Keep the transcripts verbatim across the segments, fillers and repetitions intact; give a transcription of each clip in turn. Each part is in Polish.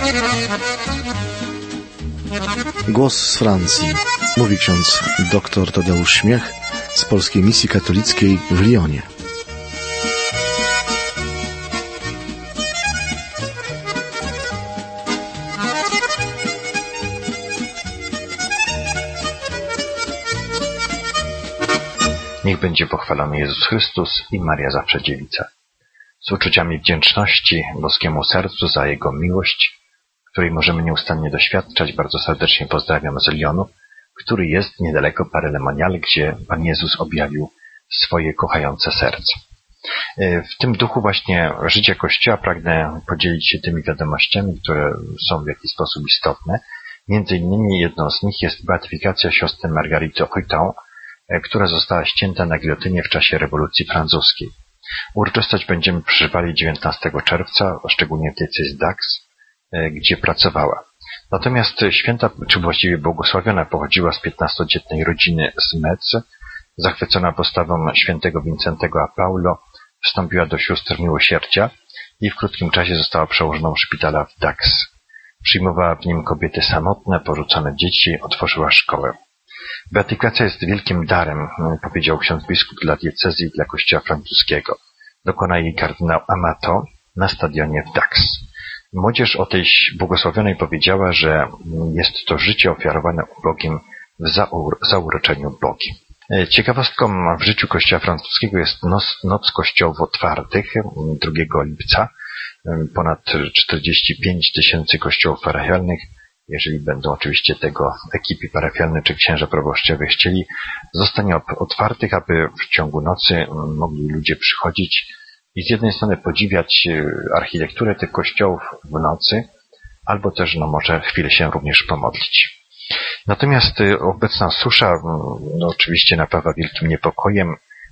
Głos z Francji. Mówi ksiądz dr Tadeusz Śmiech z Polskiej Misji Katolickiej w Lyonie. Niech będzie pochwalony Jezus Chrystus i Maria Zawsze Dziewica. Z uczuciami wdzięczności boskiemu sercu za Jego miłość, której możemy nieustannie doświadczać, bardzo serdecznie pozdrawiam z Lyonu, który jest niedaleko Paray-le-Monial, gdzie Pan Jezus objawił swoje kochające serce. W tym duchu właśnie życia Kościoła pragnę podzielić się tymi wiadomościami, które są w jakiś sposób istotne. Między innymi jedną z nich jest beatyfikacja siostry Marguerite Rutan, która została ścięta na gilotynie w czasie rewolucji francuskiej. Uroczystość będziemy przeżywali dziewiętnastego czerwca, szczególnie w diecezji Dax, gdzie pracowała. Natomiast święta, czy właściwie błogosławiona, pochodziła z piętnastodzietnej rodziny z Metz. Zachwycona postawą świętego Wincentego a Paulo, wstąpiła do sióstr miłosierdzia i w krótkim czasie została przełożoną szpitala w Dax. Przyjmowała w nim kobiety samotne, porzucone dzieci, otworzyła szkołę. Beatyfikacja jest wielkim darem, powiedział ksiądz biskup, dla diecezji i dla kościoła francuskiego. Dokona jej kardynał Amato na stadionie w Dax. Młodzież o tej błogosławionej powiedziała, że jest to życie ofiarowane ubogim w zaur zauroczeniu Bogiem. Ciekawostką w życiu kościoła francuskiego jest noc, noc kościołów otwartych drugiego lipca. Ponad czterdzieści pięć tysięcy kościołów parafialnych, jeżeli będą oczywiście tego ekipy parafialne czy księża proboszczowie chcieli, zostanie otwartych, aby w ciągu nocy mogli ludzie przychodzić i z jednej strony podziwiać architekturę tych kościołów w nocy, albo też no może chwilę się również pomodlić. Natomiast obecna susza no, oczywiście napawa wielkim niepokojem.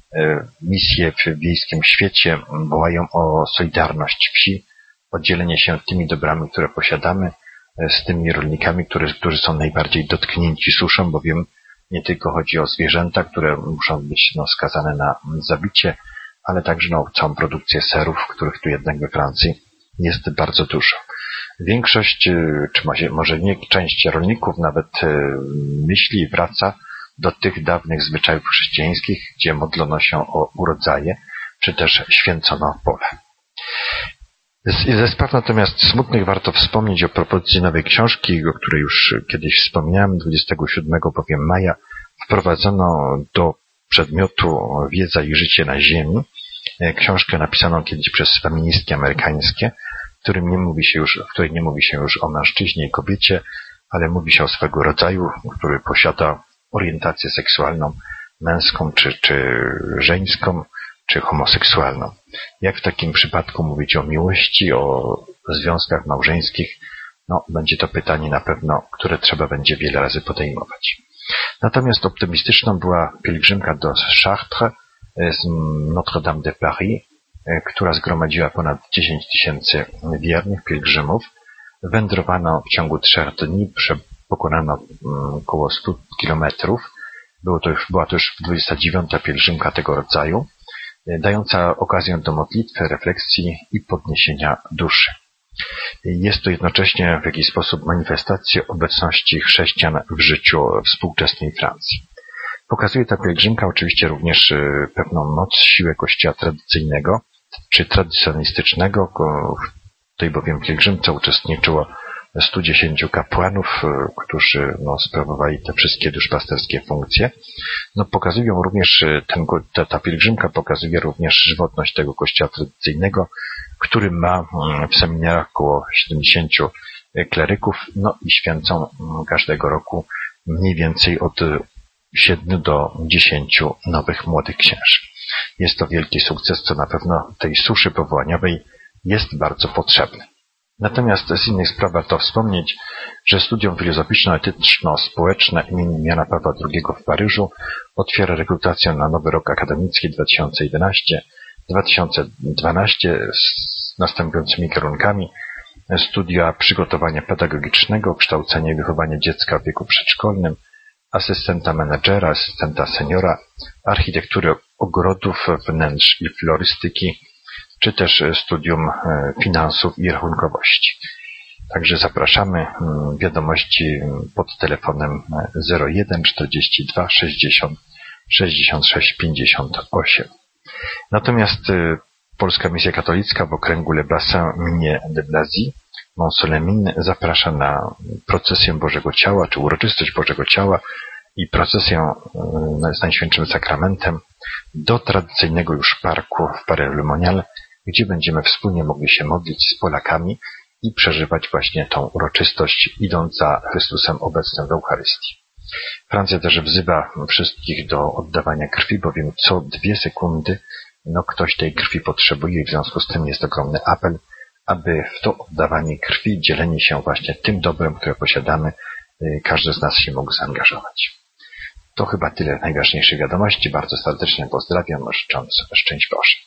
Misje w wiejskim świecie wołają o solidarność wsi, oddzielenie się tymi dobrami, które posiadamy, z tymi rolnikami, którzy, którzy są najbardziej dotknięci suszą, bowiem nie tylko chodzi o zwierzęta, które muszą być no, skazane na zabicie, ale także no, całą produkcję serów, których tu jednak we Francji jest bardzo dużo. Większość, czy może, może nie część rolników nawet myśli i wraca do tych dawnych zwyczajów chrześcijańskich, gdzie modlono się o urodzaje, czy też święcono pole. Ze spraw natomiast smutnych warto wspomnieć o propozycji nowej książki, o której już kiedyś wspomniałem. dwudziestego siódmego bowiem maja wprowadzono do przedmiotu Wiedza i życie na ziemi książkę napisaną kiedyś przez feministki amerykańskie, w którym nie mówi się już, w której nie mówi się już o mężczyźnie i kobiecie, ale mówi się o swego rodzaju, który posiada orientację seksualną męską czy, czy żeńską, czy homoseksualną. Jak w takim przypadku mówić o miłości, o związkach małżeńskich? No, będzie to pytanie na pewno, które trzeba będzie wiele razy podejmować. Natomiast optymistyczną była pielgrzymka do Chartres z Notre-Dame de Paris, która zgromadziła ponad dziesięć tysięcy wiernych pielgrzymów. Wędrowano w ciągu trzech dni, pokonano około stu kilometrów. Było to już, była to już dwudziesta dziewiąta pielgrzymka tego rodzaju, dająca okazję do modlitwy, refleksji i podniesienia duszy. Jest to jednocześnie w jakiś sposób manifestacja obecności chrześcijan w życiu współczesnej Francji. Pokazuje ta pielgrzymka oczywiście również pewną moc, siłę kościoła tradycyjnego czy tradycjonalistycznego. W tej bowiem pielgrzymce uczestniczyło stu dziesięciu kapłanów, którzy no, sprawowali te wszystkie duszpasterskie funkcje. No, pokazują również, ten, ta, ta pielgrzymka pokazuje również żywotność tego kościoła tradycyjnego, który ma w seminariach około siedemdziesięciu kleryków, no i święcą każdego roku mniej więcej od siedmiu do dziesięciu nowych młodych księży. Jest to wielki sukces, co na pewno tej suszy powołaniowej jest bardzo potrzebne. Natomiast z innych spraw warto wspomnieć, że studium filozoficzno-etyczno-społeczne imienia Jana Pawła drugiego w Paryżu otwiera rekrutację na nowy rok akademicki dwa tysiące jedenasty dwa tysiące dwanaście z następującymi kierunkami: studia przygotowania pedagogicznego, kształcenia i wychowania dziecka w wieku przedszkolnym, asystenta menedżera, asystenta seniora, architektury ogrodów, wnętrz i florystyki, czy też studium finansów i rachunkowości. Także zapraszamy. Wiadomości pod telefonem zero jeden czterdzieści dwa sześćdziesiąt sześćdziesiąt sześć pięćdziesiąt osiem. Natomiast Polska Misja Katolicka w okręgu Le Bassin-Minier de Blazy Mont-Solemin zaprasza na procesję Bożego Ciała, czy uroczystość Bożego Ciała i procesję z Najświętszym Sakramentem do tradycyjnego już parku w Paray-le-Monial, gdzie będziemy wspólnie mogli się modlić z Polakami i przeżywać właśnie tą uroczystość, idąc za Chrystusem obecnym w Eucharystii. Francja też wzywa wszystkich do oddawania krwi, bowiem co dwie sekundy no ktoś tej krwi potrzebuje i w związku z tym jest ogromny apel, aby w to oddawanie krwi, dzielenie się właśnie tym dobrem, które posiadamy, każdy z nas się mógł zaangażować. To chyba tyle najważniejszych wiadomości. Bardzo serdecznie pozdrawiam, życząc szczęść Boże.